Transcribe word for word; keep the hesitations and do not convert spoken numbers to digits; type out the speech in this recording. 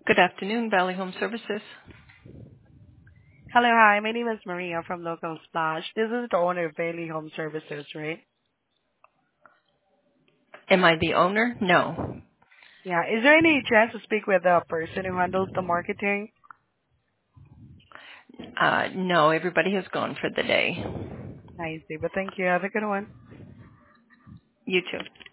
Good afternoon, Valley Home Services. Hello, hi. My name is Maria from Local Splash. This is the owner of Bailey Home Services, right? Am I the owner? No. Yeah. Is there any chance to speak with the person who handles the marketing? Uh, no, everybody has gone for the day. I see, but thank you. Have a good one. You too.